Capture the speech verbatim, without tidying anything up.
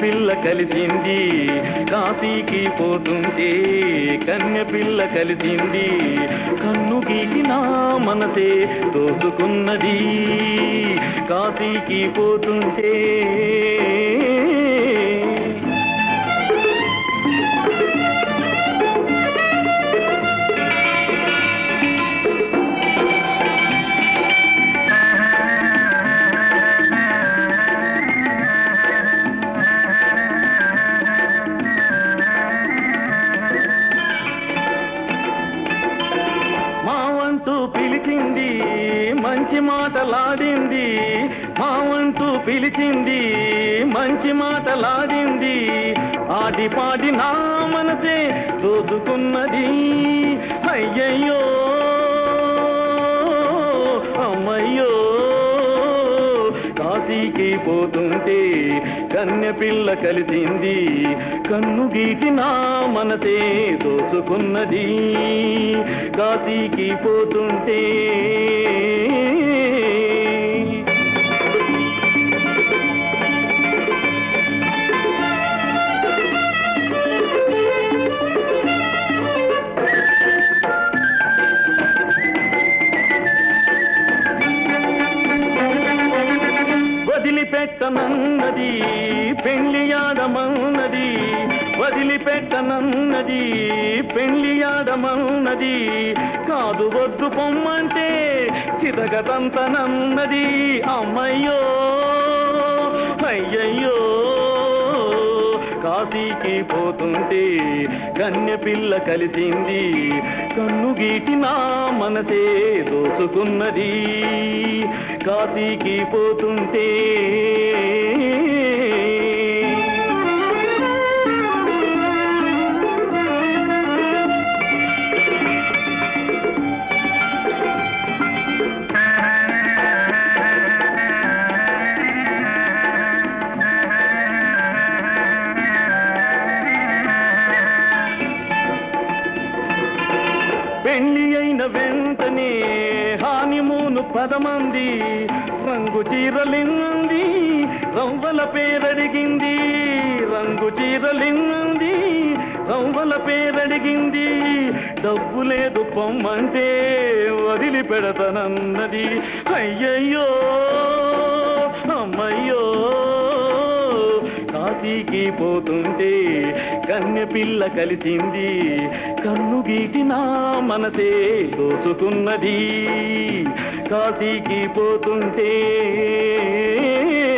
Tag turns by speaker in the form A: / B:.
A: పిల్ల కలిసింది కాశీకి పోతుంటే కన్య పిల్ల కలిసింది కన్ను గీకి నా మనసే దోచుకున్నది కాశీకి పోతుంటే పిలిచింది మంచి మాటలాడింది మావంటూ పిలిచింది మంచి మాటలాడింది ఆడి పాడి నా మనసే దోచుకున్నది అయ్యయ్యో అమ్మయ్యో కాశీకి పోతుంటే కన్య పిల్ల కలిసింది కన్ను గీకి నా మనసే దోచుకున్నది కాశీకి పోతుంటే వదిలిపెట్టనన్నది పెళ్లియాడమన్నది వదిలిపెట్టనన్నది పెళ్లియాడమన్నది కాదు వద్దు పొమ్మంటే చితగతంతనన్నది అమ్మయ్యో అయ్యయ్యో కాశీకి పోతుంటే కన్య పిల్ల కలిసింది కన్ను గీటి నా మనసే దోచుకున్నది కాశీకి పోతుంటే పెళ్లి అయిన వెంటనే హానిమూను పదమంది రంగు చీరలిన్నంది రవ్వల పేరడిగింది రంగు చీరలిన్నంది రవ్వల పేరడిగింది డబ్బు లేదు పొమ్మంటే వదిలి పెడతానన్నది అయ్యయ్యో అమ్మయ్యో కాశీకి పోతుంటే కన్య పిల్ల కలిసింది కన్ను గీటి నా మనసే దోచుకున్నది కాశీకి పోతుంటే